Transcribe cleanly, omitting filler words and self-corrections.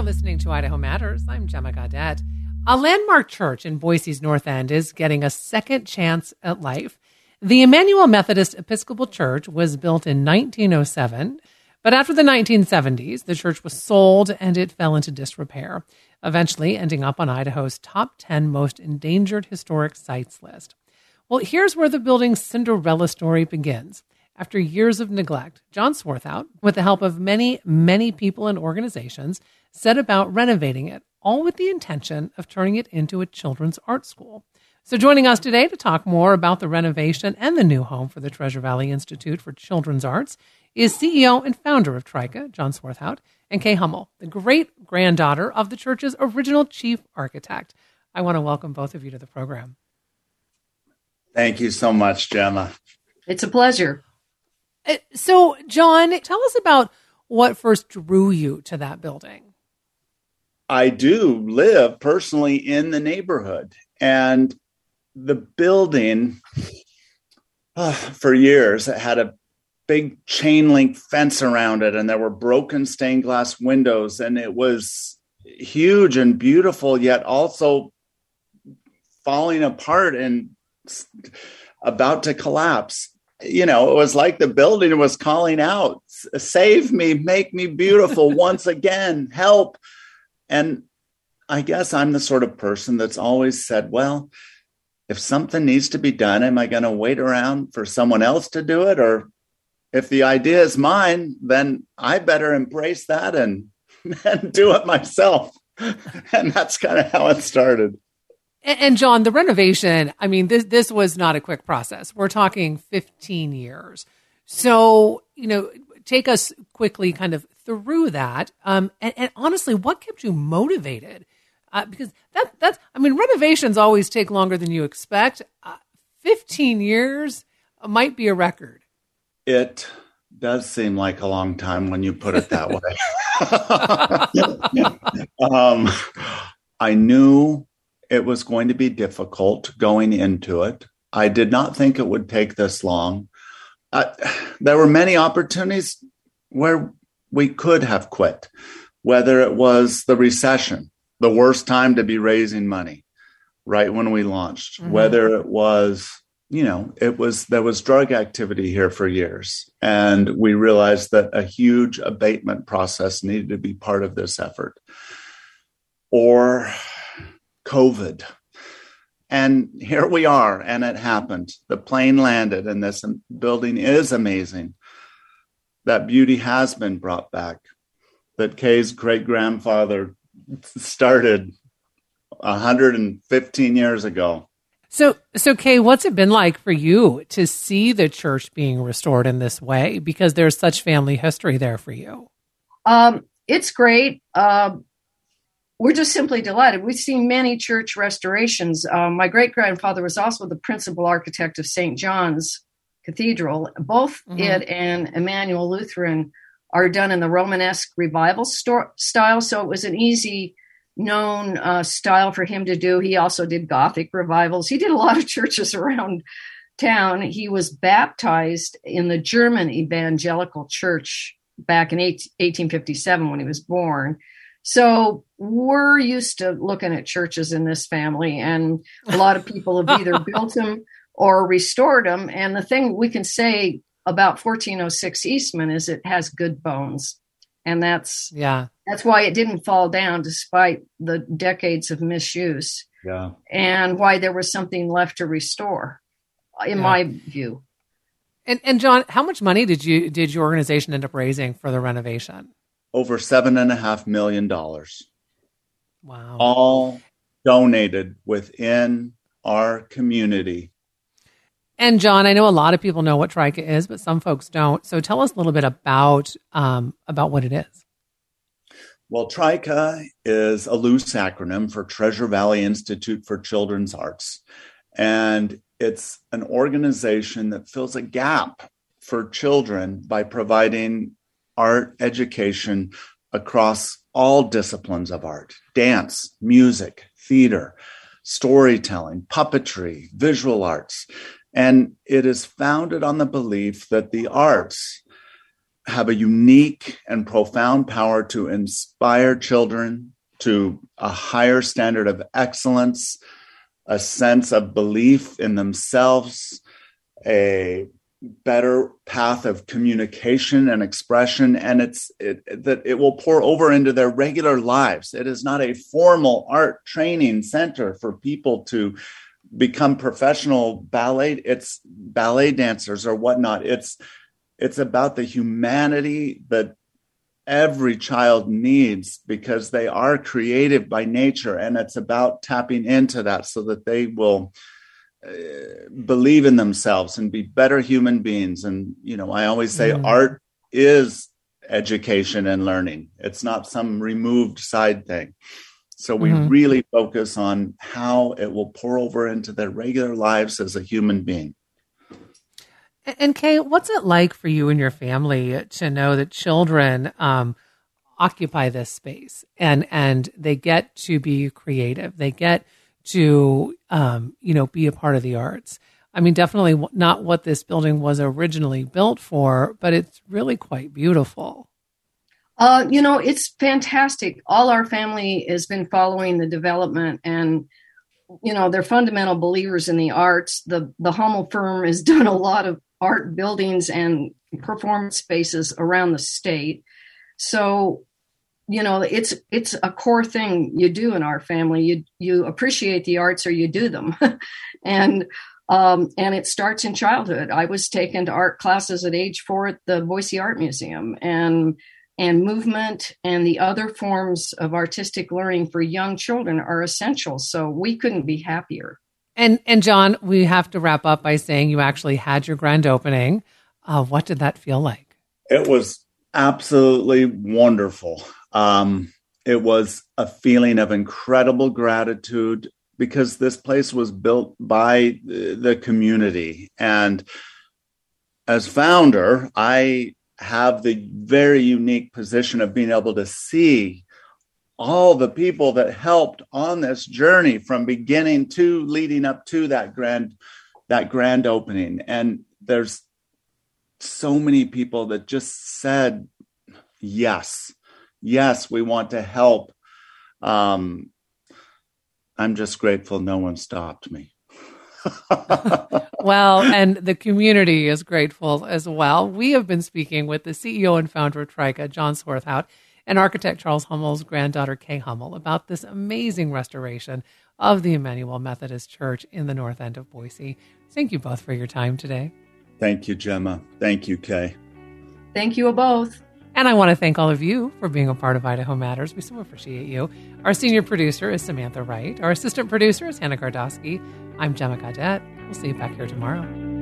listening to Idaho Matters. I'm Gemma Gaudette. A landmark church in Boise's North End is getting a second chance at life. The Emmanuel Methodist Episcopal Church was built in 1907, but after the 1970s, the church was sold and it fell into disrepair, eventually ending up on Idaho's top 10 most endangered historic sites list. Well, here's where the building's Cinderella story begins. After years of neglect, John Swarthout, with the help of many, many people and organizations, set about renovating it, all with the intention of turning it into a children's art school. So joining us today to talk more about the renovation and the new home for the Treasure Valley Institute for Children's Arts is CEO and founder of TRICA, John Swarthout, and Kay Hummel, the great-granddaughter of the church's original chief architect. I want to welcome both of you to the program. Thank you so much, Gemma. It's a pleasure. So, John, tell us about what first drew you to that building. I do live personally in the neighborhood, and the building for years, it had a big chain link fence around it, and there were broken stained glass windows, and it was huge and beautiful, yet also falling apart and about to collapse. You know, it was like the building was calling out, save me, make me beautiful once again, help. And I guess I'm the sort of person that's always said, well, if something needs to be done, am I going to wait around for someone else to do it? Or if the idea is mine, then I better embrace that and do it myself. And that's kind of how it started. And John, the renovation, I mean, this was not a quick process. We're talking 15 years. So, you know, take us quickly kind of through that. And honestly, what kept you motivated? Because that's, I mean, renovations always take longer than you expect. 15 years might be a record. It does seem like a long time when you put it that way. I knew it was going to be difficult going into it. I did not think it would take this long. There were many opportunities where we could have quit, whether it was the recession, the worst time to be raising money, right when we launched, whether it was, you know, there was drug activity here for years. And we realized that a huge abatement process needed to be part of this effort. Or COVID. And here we are, and it happened. The plane landed, and this building is amazing. That beauty has been brought back. That Kay's great-grandfather started 115 years ago. So Kay, what's it been like for you to see the church being restored in this way? Because there's such family history there for you. It's great. We're just simply delighted. We've seen many church restorations. My great-grandfather was also the principal architect of St. John's Cathedral. Both it and Emmanuel Lutheran are done in the Romanesque revival style, so it was an easy, known style for him to do. He also did Gothic revivals. He did a lot of churches around town. He was baptized in the German Evangelical Church back in 1857 when he was born. So we're used to looking at churches in this family, and a lot of people have either built them or restored them. And the thing we can say about 1406 Eastman is it has good bones. And that's why it didn't fall down despite the decades of misuse. Yeah. And why there was something left to restore, in my view. And John, how much money did your organization end up raising for the renovation? Over $7.5 million. Wow. All donated within our community. And John, I know a lot of people know what TRICA is, but some folks don't. So tell us a little bit about what it is. Well, TRICA is a loose acronym for Treasure Valley Institute for Children's Arts. And it's an organization that fills a gap for children by providing art education across all disciplines of art: dance, music, theater, storytelling, puppetry, visual arts. And it is founded on the belief that the arts have a unique and profound power to inspire children to a higher standard of excellence, a sense of belief in themselves, a better path of communication and expression, and that it will pour over into their regular lives. It is not a formal art training center for people to become professional ballet dancers or whatnot. It's about the humanity that every child needs, because they are creative by nature, and it's about tapping into that so that they will believe in themselves and be better human beings. And, I always say art is education and learning. It's not some removed side thing. So we really focus on how it will pour over into their regular lives as a human being. And Kay, what's it like for you and your family to know that children occupy this space and they get to be creative? They get to, be a part of the arts. I mean, definitely not what this building was originally built for, but it's really quite beautiful. It's fantastic. All our family has been following the development, and, they're fundamental believers in the arts. The Hummel firm has done a lot of art buildings and performance spaces around the state. So, it's a core thing you do in our family. You appreciate the arts or you do them. And it starts in childhood. I was taken to art classes at age 4 at the Boise Art Museum, and movement and the other forms of artistic learning for young children are essential. So we couldn't be happier. And John, we have to wrap up by saying you actually had your grand opening. What did that feel like? It was absolutely wonderful. It was a feeling of incredible gratitude, because this place was built by the community. And as founder, I have the very unique position of being able to see all the people that helped on this journey from beginning to leading up to that grand opening. And there's so many people that just said, yes, we want to help. I'm just grateful no one stopped me. Well, and the community is grateful as well. We have been speaking with the CEO and founder of Tryka, John Swarthout, and architect Charles Hummel's granddaughter, Kay Hummel, about this amazing restoration of the Emmanuel Methodist Church in the north end of Boise. Thank you both for your time today. Thank you, Gemma. Thank you, Kay. Thank you both. And I want to thank all of you for being a part of Idaho Matters. We so appreciate you. Our senior producer is Samantha Wright. Our assistant producer is Hannah Gardowski. I'm Gemma Gaudette. We'll see you back here tomorrow.